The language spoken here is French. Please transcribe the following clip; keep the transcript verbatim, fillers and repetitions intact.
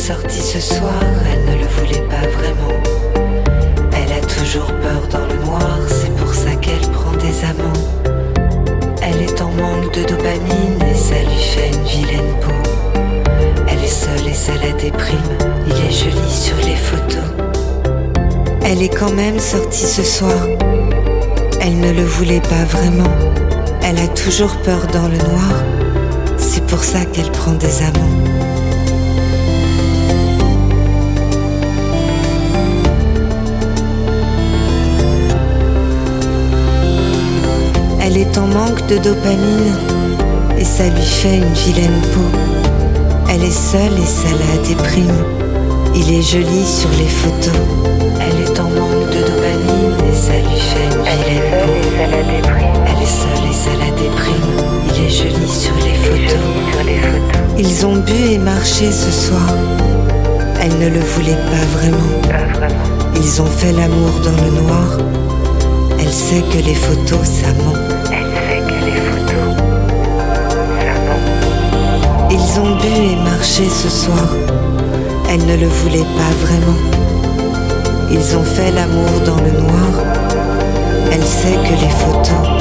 sortie ce soir, elle ne le voulait pas vraiment. Elle a toujours peur dans le noir, c'est pour ça qu'elle prend des amants. Elle est en manque de dopamine et ça lui fait une vilaine peau. Elle est seule et ça la déprime, il est joli sur les photos. Elle est quand même sortie ce soir, elle ne le voulait pas vraiment. Elle a toujours peur dans le noir, c'est pour ça qu'elle prend des amants. Elle est en manque de dopamine et ça lui fait une vilaine peau. Elle est seule et ça la déprime, il est joli sur les photos. Elle est en manque de dopamine et ça lui fait une vilaine peau. Elle est seule et ça la déprime, il est joli sur les photos. Ils ont bu et marché ce soir, elle ne le voulait pas vraiment. Ils ont fait l'amour dans le noir, elle sait que les photos ça ment. Ils ont bu et marché ce soir, elle ne le voulait pas vraiment. Ils ont fait l'amour dans le noir, elle sait que les photos